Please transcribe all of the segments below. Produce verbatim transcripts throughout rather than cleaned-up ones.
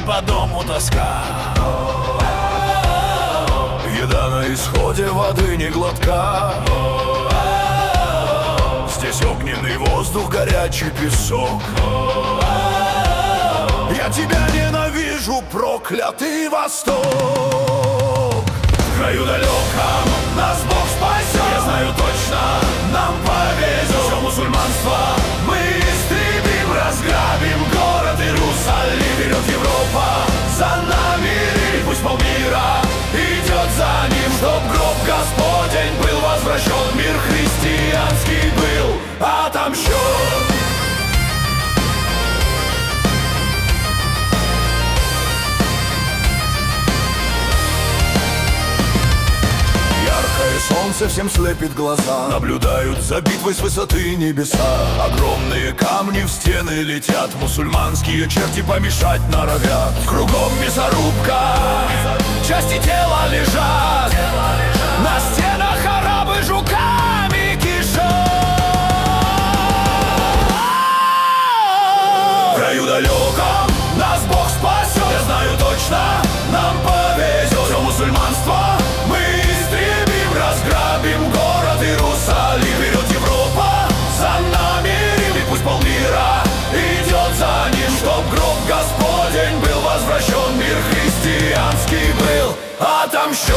по дому тоска. Еда на исходе, воды не глотка. Здесь огненный воздух, горячий песок. Я тебя ненавижу, проклятый Восток. В краю далеком нас Бог спасет. Я знаю точно, нам повезет. Все мусульманство мы истребим, разграбим город Иерусалим. Вперед, Европа, за нами Рим. Пусть полмира идет за ним, чтоб гроб Господень был возвращен. Мир христианский был отомщен. Солнце всем слепит глаза. Наблюдают за битвой с высоты небеса. Огромные камни в стены летят. Мусульманские черти помешать норовят. Кругом мясорубка, части тела лежат. На стенах арабы жуками кишат. В краю далеком нас Бог спасет. Я знаю точно, нам повезет. Все мусульманство мы истребим, разграбим город Иерусалим. Вперед, Европа, за нами Рим. И пусть полмира идет за ним, чтоб гроб Господень был возвращен. Мир христианский был отомщен.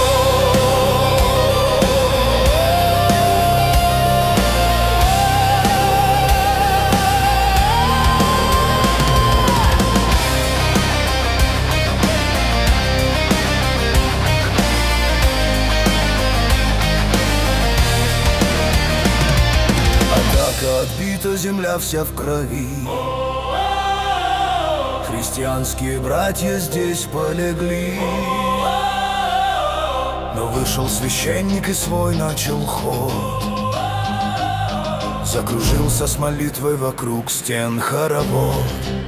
Отбита земля вся в крови. Христианские братья здесь полегли. Но вышел священник и свой начал ход. Закружился с молитвой вокруг стен хоровод.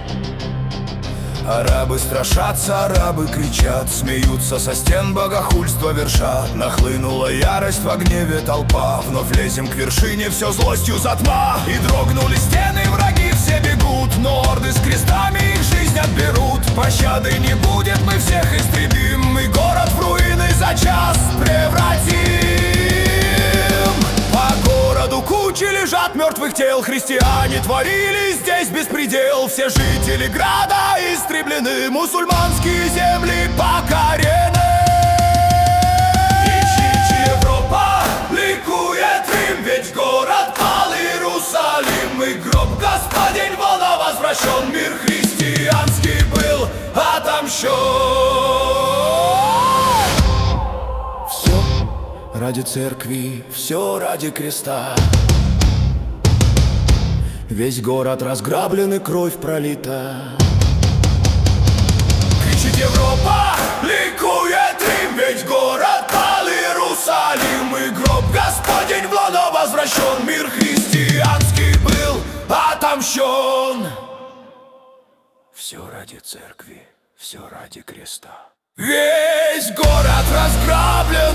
Арабы страшатся, арабы кричат, смеются со стен, богохульство вершат. Нахлынула ярость, в гневе толпа. Вновь лезем к вершине, все злостью затма. И дрогнули стены, враги все бегут. Но орды с крестами их жизнь отберут. Пощады не будет, мы всех истребим. И город в руины за час превратим. По городу кучи лежат мертвых тел. Христиане творили здесь беспредел. Все жители града истреблены. Мусульманские земли покорены. Ищите, Европа, ликует Рим. Ведь город пал Иерусалим. И гроб Господень вновь возвращен. Мир христианский был отомщен. Ради церкви, все ради креста. Весь город разграблен и кровь пролита. Кричит Европа, ликует Рим. Ведь город пал Иерусалим. И гроб Господень вновь возвращен. Мир христианский был отомщен. Все ради церкви, все ради креста. Весь город разграблен